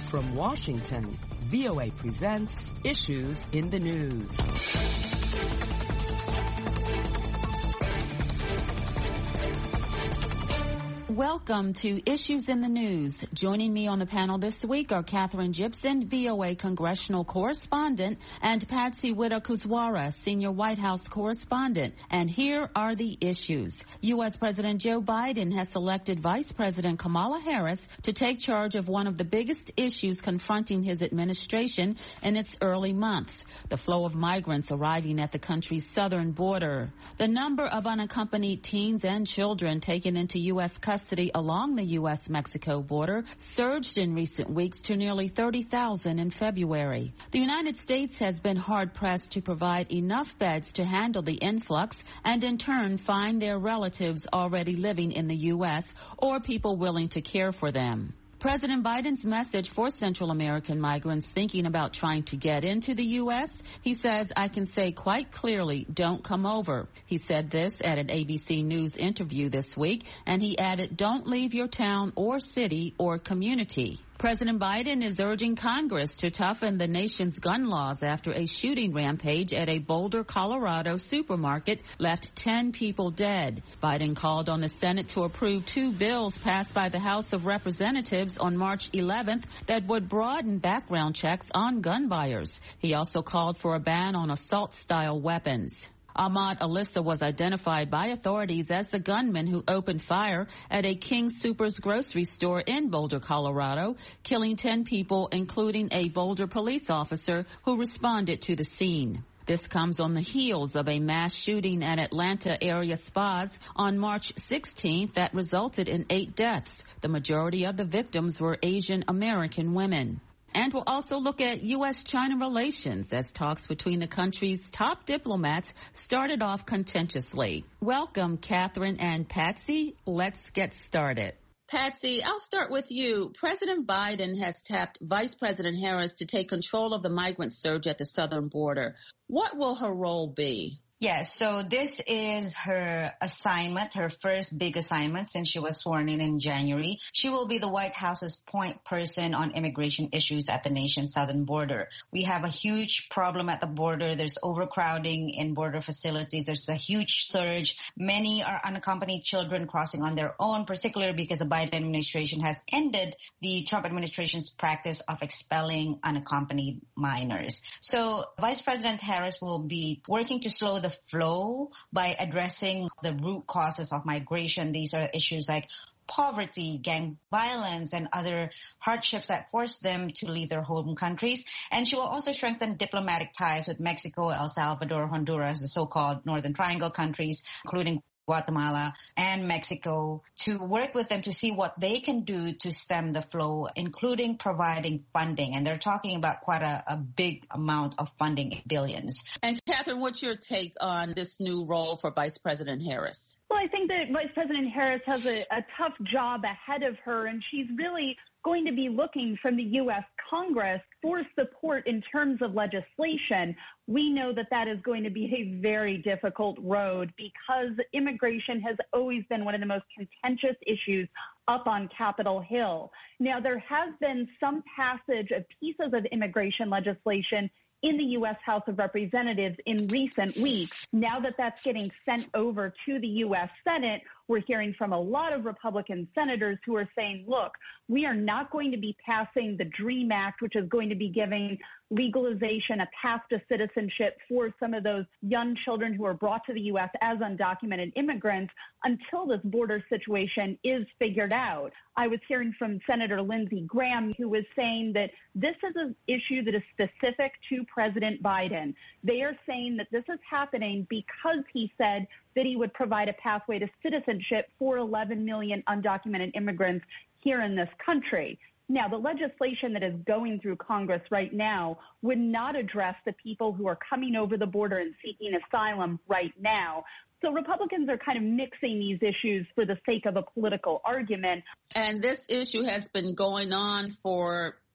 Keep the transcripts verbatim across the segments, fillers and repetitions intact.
From Washington, V O A presents Issues in the News. Welcome to Issues in the News. Joining me on the panel this week are Katherine Gibson, V O A congressional correspondent, and Patsy Widakuswara, senior White House correspondent. And here are the issues. U S. President Joe Biden has selected Vice President Kamala Harris to take charge of one of the biggest issues confronting his administration in its early months, the flow of migrants arriving at the country's southern border. The number of unaccompanied teens and children taken into U S custody along the U S Mexico border surged in recent weeks to nearly thirty thousand in February. The United States has been hard-pressed to provide enough beds to handle the influx and in turn find their relatives already living in the U S or people willing to care for them. President Biden's message for Central American migrants thinking about trying to get into the U S, he says, I can say quite clearly, don't come over. He said this at an A B C News interview this week, and he added, don't leave your town or city or community. President Biden is urging Congress to toughen the nation's gun laws after a shooting rampage at a Boulder, Colorado supermarket left ten people dead. Biden called on the Senate to approve two bills passed by the House of Representatives on March eleventh that would broaden background checks on gun buyers. He also called for a ban on assault-style weapons. Ahmad Alissa was identified by authorities as the gunman who opened fire at a King Soopers grocery store in Boulder, Colorado, killing ten people, including a Boulder police officer who responded to the scene. This comes on the heels of a mass shooting at Atlanta area spas on March sixteenth that resulted in eight deaths. The majority of the victims were Asian American women. And we'll also look at U S China relations as talks between the country's top diplomats started off contentiously. Welcome, Katherine and Patsy. Let's get started. Patsy, I'll start with you. President Biden has tapped Vice President Harris to take control of the migrant surge at the southern border. What will her role be? Yes, so this is her assignment, her first big assignment since she was sworn in in January. She will be the White House's point person on immigration issues at the nation's southern border. We have a huge problem at the border. There's overcrowding in border facilities. There's a huge surge. Many are unaccompanied children crossing on their own, particularly because the Biden administration has ended the Trump administration's practice of expelling unaccompanied minors. So Vice President Harris will be working to slow the flow by addressing the root causes of migration. These are issues like poverty, gang violence, and other hardships that force them to leave their home countries. And she will also strengthen diplomatic ties with Mexico, El Salvador, Honduras, the so-called Northern Triangle countries, including Guatemala and Mexico, to work with them to see what they can do to stem the flow, including providing funding. And they're talking about quite a, a big amount of funding, billions. And Katherine, what's your take on this new role for Vice President Harris? Well, I think that Vice President Harris has a, a tough job ahead of her, and she's really going to be looking from the U S Congress for support in terms of legislation. We know that that is going to be a very difficult road because immigration has always been one of the most contentious issues up on Capitol Hill. Now, there has been some passage of pieces of immigration legislation in the U S House of Representatives in recent weeks. Now that that's getting sent over to the U S Senate, we're hearing from a lot of Republican senators who are saying, look, we are not going to be passing the DREAM Act, which is going to be giving legalization, a path to citizenship for some of those young children who are brought to the U S as undocumented immigrants until this border situation is figured out. I was hearing from Senator Lindsey Graham, who was saying that this is an issue that is specific to President Biden. They are saying that this is happening because he said that he would provide a pathway to citizenship for eleven million undocumented immigrants here in this country. Now, the legislation that is going through Congress right now would not address the people who are coming over the border and seeking asylum right now. So Republicans are kind of mixing these issues for the sake of a political argument. And this issue has been going on for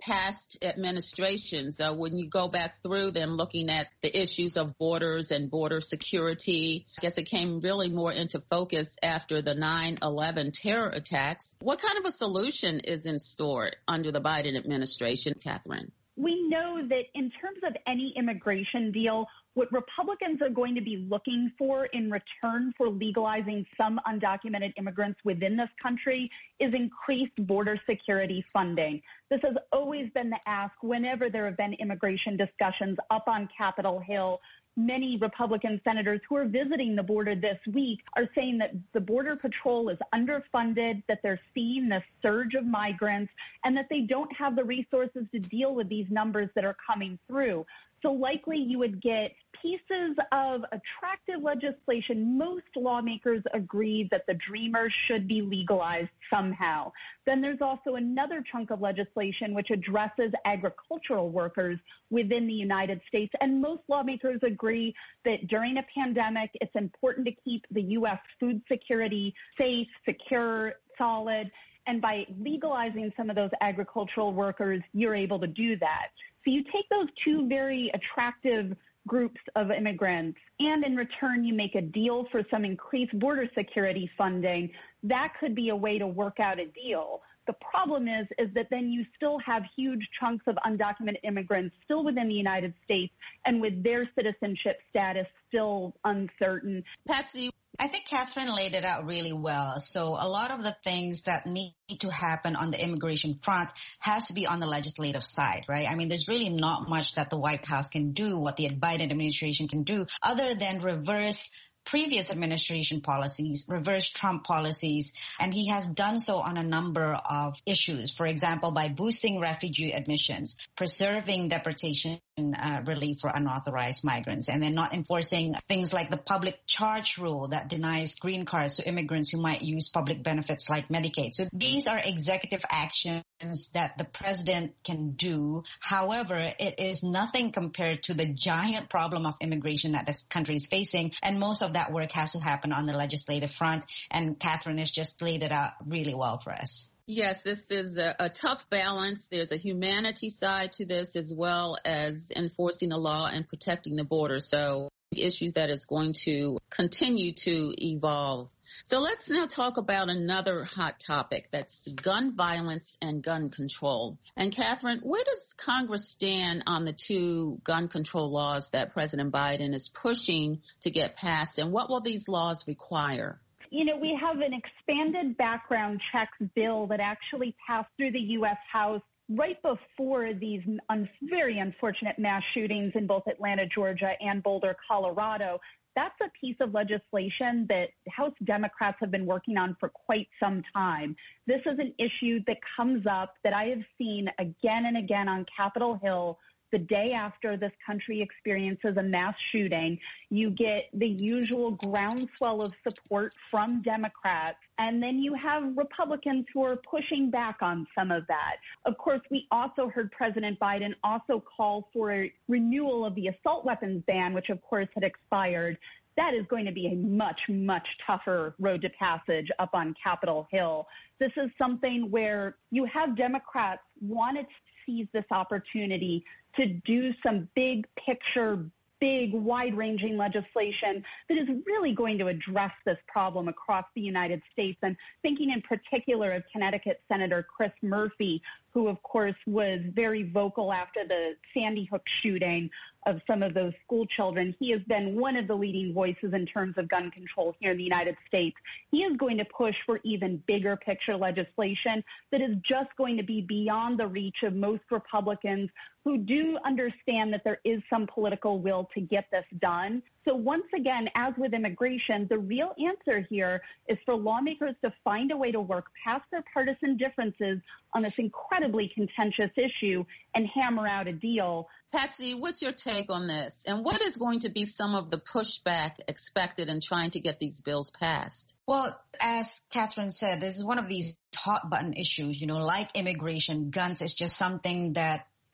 past administrations, uh, when you go back through them, looking at the issues of borders and border security, I guess it came really more into focus after the nine eleven terror attacks. What kind of a solution is in store under the Biden administration, Catherine? We know that in terms of any immigration deal, what Republicans are going to be looking for in return for legalizing some undocumented immigrants within this country is increased border security funding. This has always been the ask whenever there have been immigration discussions up on Capitol Hill. Many Republican senators who are visiting the border this week are saying that the Border Patrol is underfunded, that they're seeing the surge of migrants, and that they don't have the resources to deal with these numbers that are coming through. So likely you would get pieces of attractive legislation. Most lawmakers agree that the Dreamers should be legalized somehow. Then there's also another chunk of legislation which addresses agricultural workers within the United States. And most lawmakers agree that during a pandemic, it's important to keep the U S food security safe, secure, solid. And by legalizing some of those agricultural workers, you're able to do that. So you take those two very attractive groups of immigrants, and in return, you make a deal for some increased border security funding. That could be a way to work out a deal. The problem is, is that then you still have huge chunks of undocumented immigrants still within the United States and with their citizenship status still uncertain. Patsy, I think Catherine laid it out really well. So a lot of the things that need to happen on the immigration front has to be on the legislative side, right? I mean, there's really not much that the White House can do, what the Biden administration can do, other than reverse previous administration policies, reverse Trump policies, and he has done so on a number of issues. For example, by boosting refugee admissions, preserving deportation uh, relief for unauthorized migrants, and then not enforcing things like the public charge rule that denies green cards to immigrants who might use public benefits like Medicaid. So these are executive actions that the president can do. However, it is nothing compared to the giant problem of immigration that this country is facing, and most of that work has to happen on the legislative front, and Catherine has just laid it out really well for us. Yes, this is a, a tough balance. There's a humanity side to this as well as enforcing the law and protecting the border. So issues that is going to continue to evolve. So let's now talk about another hot topic, that's gun violence and gun control. And Catherine, where does Congress stand on the two gun control laws that President Biden is pushing to get passed, and what will these laws require? You know, we have an expanded background checks bill that actually passed through the U S House right before these un- very unfortunate mass shootings in both Atlanta, Georgia, and Boulder, Colorado. That's a piece of legislation that House Democrats have been working on for quite some time. This is an issue that comes up that I have seen again and again on Capitol Hill. The day after this country experiences a mass shooting, you get the usual groundswell of support from Democrats, and then you have Republicans who are pushing back on some of that. Of course, we also heard President Biden also call for a renewal of the assault weapons ban, which of course had expired. That is going to be a much, much tougher road to passage up on Capitol Hill. This is something where you have Democrats want to seize this opportunity to do some big picture, big, wide-ranging legislation that is really going to address this problem across the United States. And thinking in particular of Connecticut Senator Chris Murphy, who, of course, was very vocal after the Sandy Hook shooting of some of those school children. He has been one of the leading voices in terms of gun control here in the United States. He is going to push for even bigger picture legislation that is just going to be beyond the reach of most Republicans who do understand that there is some political will to get this done. So once again, as with immigration, the real answer here is for lawmakers to find a way to work past their partisan differences on this incredibly contentious issue and hammer out a deal. Patsy, what's your take on this? And what is going to be some of the pushback expected in trying to get these bills passed? Well, as Catherine said, this is one of these hot button issues, you know, like immigration. Guns is just something that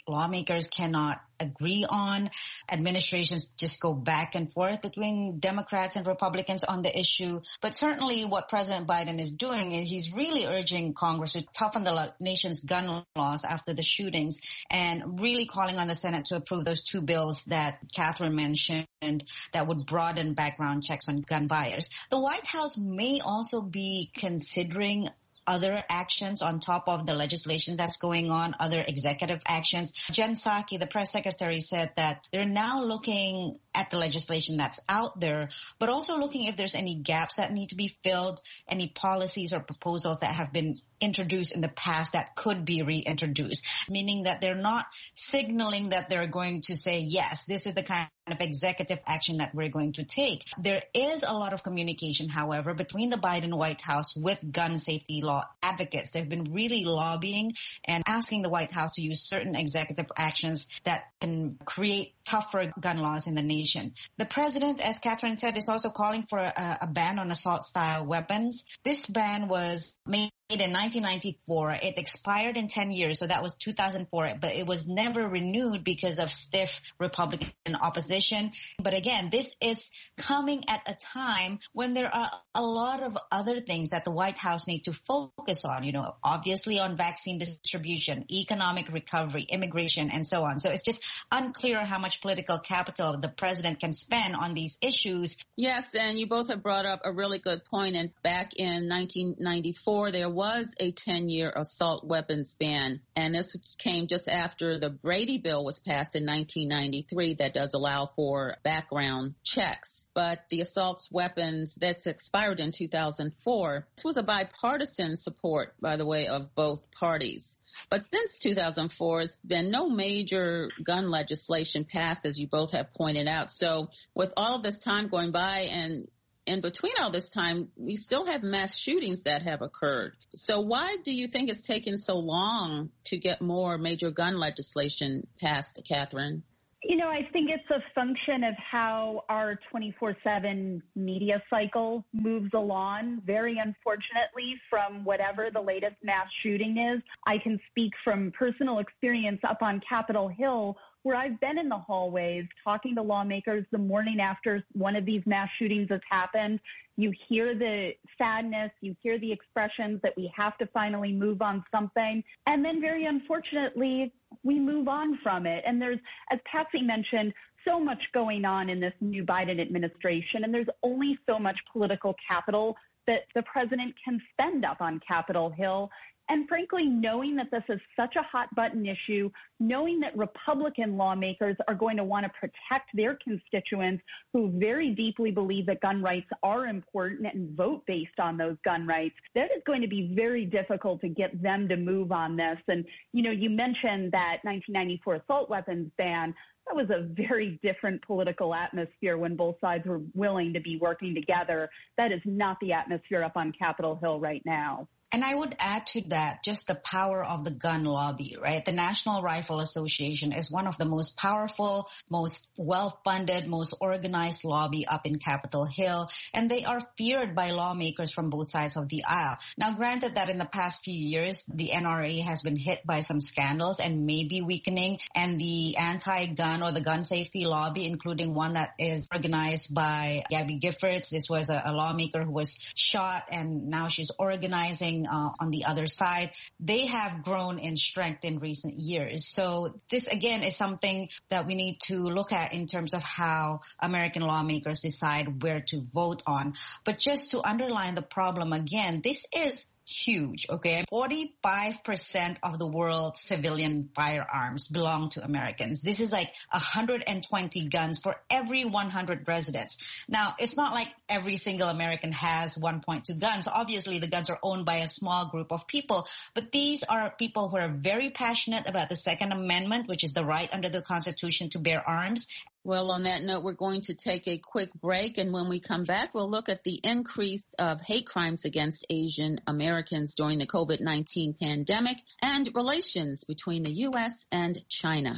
lawmakers cannot agree on. Administrations just go back and forth between Democrats and Republicans on the issue. But certainly what President Biden is doing is he's really urging Congress to toughen the nation's gun laws after the shootings and really calling on the Senate to approve those two bills that Catherine mentioned that would broaden background checks on gun buyers. The White House may also be considering other actions on top of the legislation that's going on, other executive actions. Jen Psaki, the press secretary, said that they're now looking at the legislation that's out there, but also looking if there's any gaps that need to be filled, any policies or proposals that have been introduced in the past that could be reintroduced, meaning that they're not signaling that they're going to say, yes, this is the kind of executive action that we're going to take. There is a lot of communication, however, between the Biden White House with gun safety law advocates. They've been really lobbying and asking the White House to use certain executive actions that can create tougher gun laws in the nation. The president, as Catherine said, is also calling for a, a ban on assault-style weapons. This ban was made in nineteen ninety-four. It expired in ten years, so that was two thousand four, but it was never renewed because of stiff Republican opposition. But again, this is coming at a time when there are a lot of other things that the White House need to focus on, you know, obviously on vaccine distribution, economic recovery, immigration, and so on. So it's just unclear how much political capital the president can spend on these issues. Yes, and you both have brought up a really good point. And back in nineteen ninety-four, there was a ten-year assault weapons ban, and this came just after the Brady bill was passed in nineteen ninety-three that does allow for background checks. But the assault weapons that's expired in two thousand four, this was a bipartisan support, by the way, of both parties. But since two thousand four, there's been no major gun legislation passed, as you both have pointed out. So with all of this time going by and in between all this time, we still have mass shootings that have occurred. So why do you think it's taken so long to get more major gun legislation passed, Catherine? You know, I think it's a function of how our twenty-four seven media cycle moves along. Very unfortunately, from whatever the latest mass shooting is, I can speak from personal experience up on Capitol Hill, where I've been in the hallways talking to lawmakers the morning after one of these mass shootings has happened. You hear the sadness, you hear the expressions that we have to finally move on something. And then very unfortunately, we move on from it. And there's, as Patsy mentioned, so much going on in this new Biden administration, and there's only so much political capital that the president can spend up on Capitol Hill. And frankly, knowing that this is such a hot button issue, knowing that Republican lawmakers are going to want to protect their constituents who very deeply believe that gun rights are important and vote based on those gun rights, that is going to be very difficult to get them to move on this. And, you know, you mentioned that nineteen ninety-four assault weapons ban. That was a very different political atmosphere when both sides were willing to be working together. That is not the atmosphere up on Capitol Hill right now. And I would add to that just the power of the gun lobby, right? The National Rifle Association is one of the most powerful, most well-funded, most organized lobby up in Capitol Hill, and they are feared by lawmakers from both sides of the aisle. Now, granted that in the past few years, the N R A has been hit by some scandals and may be weakening, and the anti-gun or the gun safety lobby, including one that is organized by Gabby Giffords. This was a, a lawmaker who was shot, and now she's organizing Uh, on the other side. They have grown in strength in recent years. So this, again, is something that we need to look at in terms of how American lawmakers decide where to vote on. But just to underline the problem again, this is huge, okay? forty-five percent of the world's civilian firearms belong to Americans. This is like one hundred twenty guns for every one hundred residents. Now, it's not like every single American has one point two guns. Obviously, the guns are owned by a small group of people, but these are people who are very passionate about the Second Amendment, which is the right under the Constitution to bear arms. Well, on that note, we're going to take a quick break, and when we come back, we'll look at the increase of hate crimes against Asian Americans during the COVID nineteen pandemic and relations between the U S and China.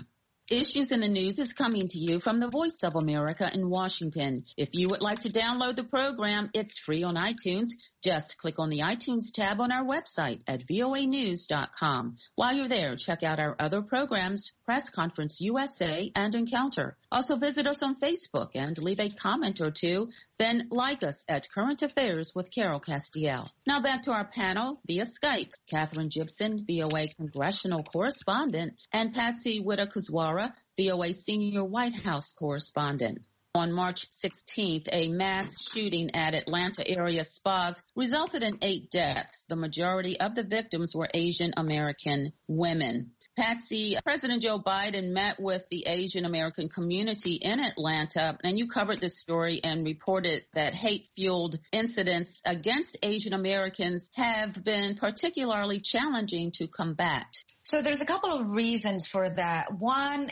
Issues in the News is coming to you from the Voice of America in Washington. If you would like to download the program, it's free on iTunes. Just click on the iTunes tab on our website at voa news dot com. While you're there, check out our other programs, Press Conference U S A and Encounter. Also visit us on Facebook and leave a comment or two. Then like us at Current Affairs with Carol Castiel. Now back to our panel via Skype. Katherine Gibson, V O A Congressional Correspondent, and Patsy Widakuswara, V O A Senior White House Correspondent. On March sixteenth, a mass shooting at Atlanta area spas resulted in eight deaths. The majority of the victims were Asian American women. Patsy, President Joe Biden met with the Asian American community in Atlanta, and you covered this story and reported that hate-fueled incidents against Asian Americans have been particularly challenging to combat. So there's a couple of reasons for that. One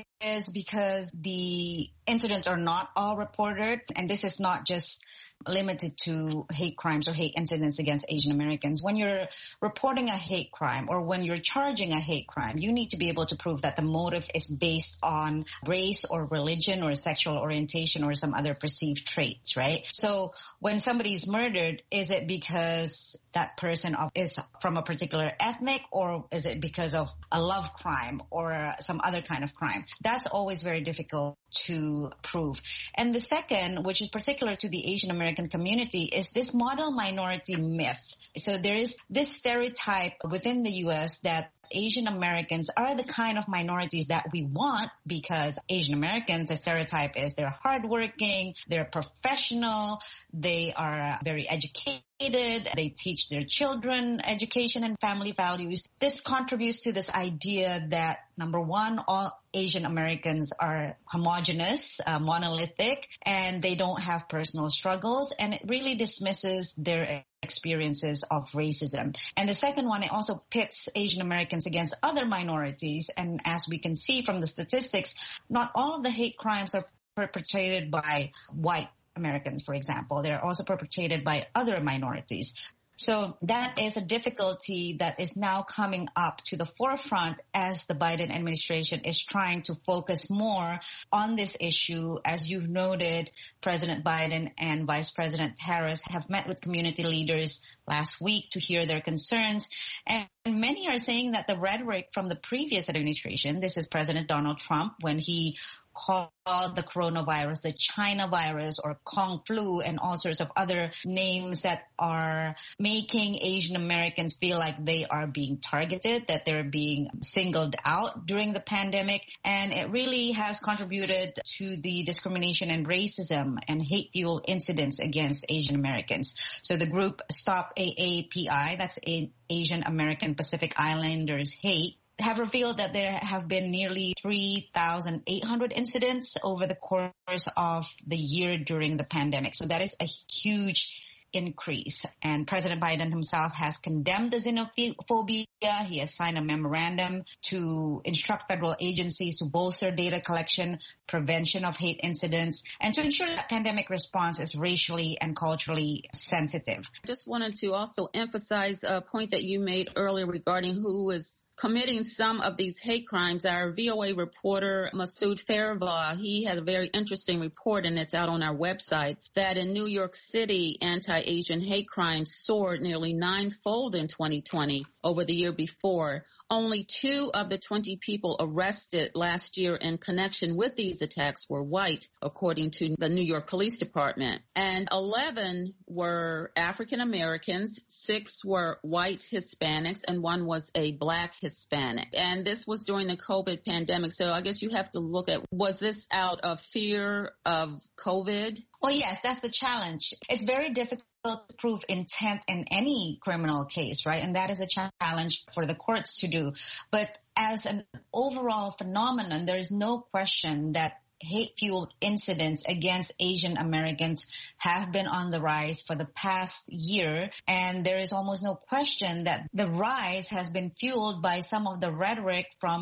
is because the incidents are not all reported, and this is not just limited to hate crimes or hate incidents against Asian Americans. When you're reporting a hate crime or when you're charging a hate crime, you need to be able to prove that the motive is based on race or religion or sexual orientation or some other perceived traits, right? So when somebody is murdered, is it because that person is from a particular ethnic, or is it because of a love crime or some other kind of crime? That's always very difficult to prove. And the second, which is particular to the Asian American community, is this model minority myth. So there is this stereotype within the U S that Asian Americans are the kind of minorities that we want, because Asian Americans, the stereotype is they're hardworking, they're professional, they are very educated, they teach their children education and family values. This contributes to this idea that, number one, all Asian Americans are homogenous, uh, monolithic, and they don't have personal struggles, and it really dismisses their experiences of racism. And the second one, it also pits Asian Americans against other minorities. And as we can see from the statistics, not all of the hate crimes are perpetrated by white Americans, for example. They're also perpetrated by other minorities. So that is a difficulty that is now coming up to the forefront as the Biden administration is trying to focus more on this issue. As you've noted, President Biden and Vice President Harris have met with community leaders last week to hear their concerns. And many are saying that the rhetoric from the previous administration, this is President Donald Trump, when he called the coronavirus the China virus or Kung flu and all sorts of other names that are making Asian Americans feel like they are being targeted, that they're being singled out during the pandemic. And it really has contributed to the discrimination and racism and hate-fueled incidents against Asian Americans. So the group Stop A A P I, that's Asian American Pacific Islanders Hate, have revealed that there have been nearly three thousand eight hundred incidents over the course of the year during the pandemic. So that is a huge increase. And President Biden himself has condemned the xenophobia. He has signed a memorandum to instruct federal agencies to bolster data collection, prevention of hate incidents, and to ensure that pandemic response is racially and culturally sensitive. I just wanted to also emphasize a point that you made earlier regarding who is committing some of these hate crimes. Our V O A reporter, Masood Fairbaugh, he had a very interesting report, and it's out on our website, that in New York City, anti-Asian hate crimes soared nearly ninefold in twenty twenty over the year before. Only two of the twenty people arrested last year in connection with these attacks were white, according to the New York Police Department. And eleven were African Americans, six were white Hispanics, and one was a black Hispanic. And this was during the COVID pandemic. So I guess you have to look at, was this out of fear of COVID? Well, yes, that's the challenge. It's very difficult to prove intent in any criminal case, right? And that is a challenge for the courts to do. But as an overall phenomenon, there is no question that hate-fueled incidents against Asian Americans have been on the rise for the past year. And there is almost no question that the rise has been fueled by some of the rhetoric from the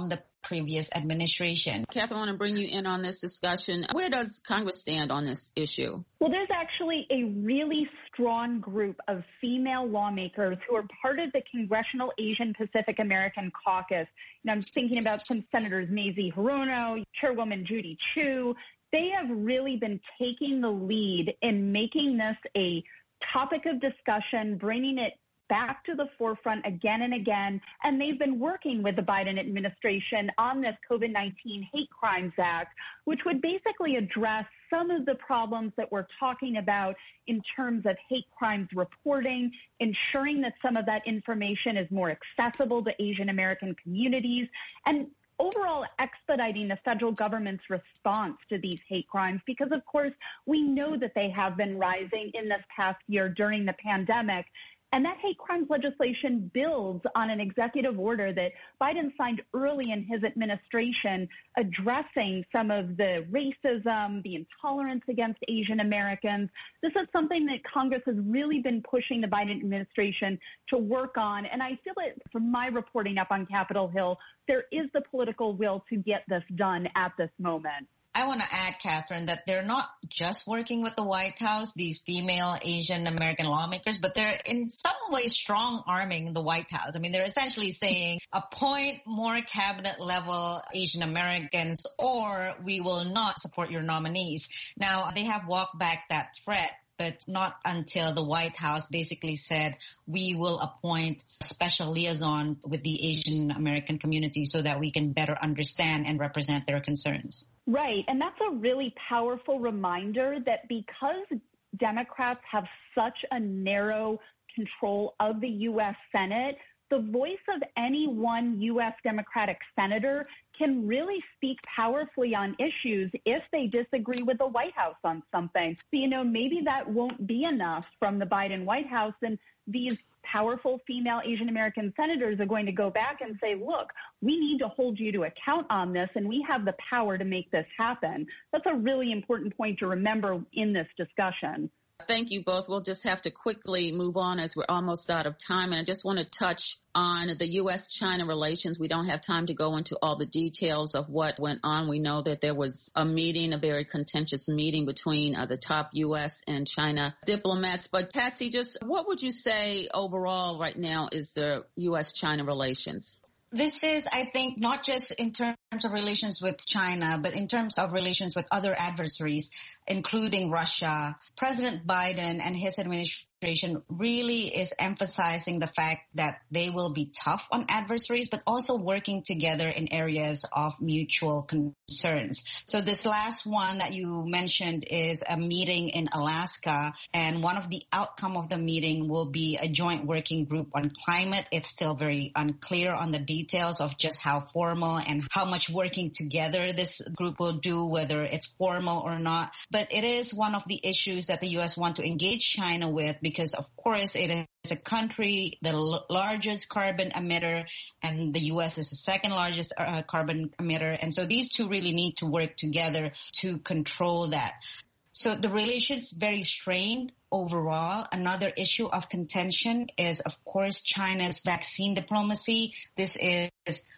previous administration. Catherine, I want to bring you in on this discussion. Where does Congress stand on this issue? Well, there's actually a really strong group of female lawmakers who are part of the Congressional Asian Pacific American Caucus. And I'm thinking about some Senators Mazie Hirono, Chairwoman Judy Chu. They have really been taking the lead in making this a topic of discussion, bringing it back to the forefront again and again. And they've been working with the Biden administration on this COVID nineteen Hate Crimes Act, which would basically address some of the problems that we're talking about in terms of hate crimes reporting, ensuring that some of that information is more accessible to Asian American communities, and overall expediting the federal government's response to these hate crimes, because, of course, we know that they have been rising in this past year during the pandemic. And that hate crimes legislation builds on an executive order that Biden signed early in his administration, addressing some of the racism, the intolerance against Asian Americans. This is something that Congress has really been pushing the Biden administration to work on. And I feel that from my reporting up on Capitol Hill, there is the political will to get this done at this moment. I want to add, Catherine, that they're not just working with the White House, these female Asian American lawmakers, but they're in some ways strong arming the White House. I mean, they're essentially saying appoint more cabinet level Asian Americans or we will not support your nominees. Now, they have walked back that threat, but not until the White House basically said we will appoint a special liaison with the Asian American community so that we can better understand and represent their concerns. Right. And that's a really powerful reminder that because Democrats have such a narrow control of the U S Senate, the voice of any one U S Democratic senator can really speak powerfully on issues if they disagree with the White House on something. So, you know, maybe that won't be enough from the Biden White House, and these powerful female Asian American senators are going to go back and say, look, we need to hold you to account on this, and we have the power to make this happen. That's a really important point to remember in this discussion. Thank you both. We'll just have to quickly move on as we're almost out of time. And I just want to touch on the U S China relations. We don't have time to go into all the details of what went on. We know that there was a meeting, a very contentious meeting between uh, the top U S and China diplomats. But Patsy, just what would you say overall right now is the U S China relations? This is, I think, not just in terms of relations with China, but in terms of relations with other adversaries, including Russia. President Biden and his administration really is emphasizing the fact that they will be tough on adversaries, but also working together in areas of mutual concerns. So this last one that you mentioned is a meeting in Alaska, and one of the outcome of the meeting will be a joint working group on climate. It's still very unclear on the details of just how formal and how much working together this group will do, whether it's formal or not. But it is one of the issues that the U S want to engage China with because, of course, it is a country, the l- largest carbon emitter, and the U S is the second largest uh, carbon emitter. And so these two really need to work together to control that. So the relation's very strained overall. Another issue of contention is, of course, China's vaccine diplomacy. This is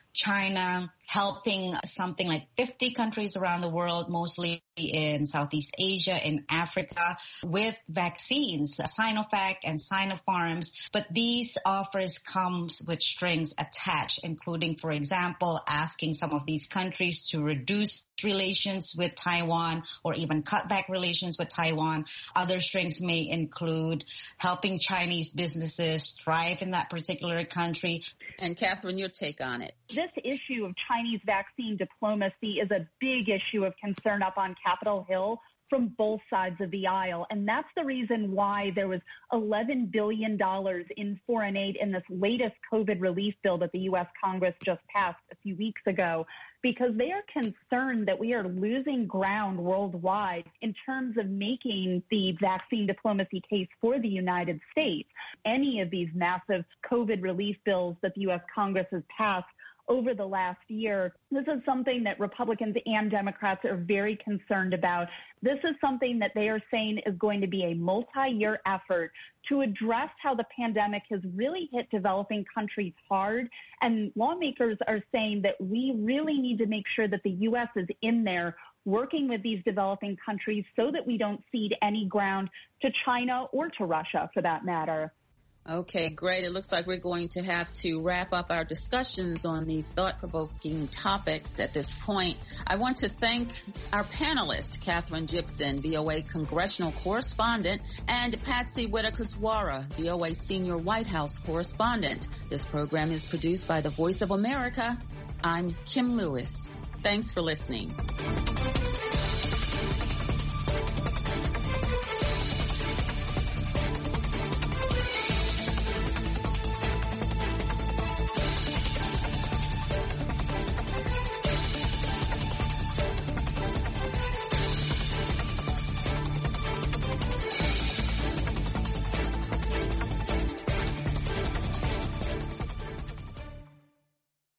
China helping something like fifty countries around the world, mostly in Southeast Asia and Africa, with vaccines, Sinovac and Sinopharms. But these offers comes with strings attached, including, for example, asking some of these countries to reduce relations with Taiwan or even cut back relations with Taiwan. Other strings may include helping Chinese businesses thrive in that particular country. And Catherine, your take on it. This issue of Chinese vaccine diplomacy is a big issue of concern up on Capitol Hill from both sides of the aisle. And that's the reason why there was eleven billion dollars in foreign aid in this latest COVID relief bill that the U S Congress just passed a few weeks ago, because they are concerned that we are losing ground worldwide in terms of making the vaccine diplomacy case for the United States. Any of these massive COVID relief bills that the U S Congress has passed over the last year. This is something that Republicans and Democrats are very concerned about. This is something that they are saying is going to be a multi-year effort to address how the pandemic has really hit developing countries hard. And lawmakers are saying that we really need to make sure that the U S is in there working with these developing countries so that we don't cede any ground to China or to Russia, for that matter. Okay, great. It looks like we're going to have to wrap up our discussions on these thought-provoking topics at this point. I want to thank our panelists, Katherine Gibson, V O A congressional correspondent, and Patsy Widakuswara, V O A senior White House correspondent. This program is produced by the Voice of America. I'm Kim Lewis. Thanks for listening.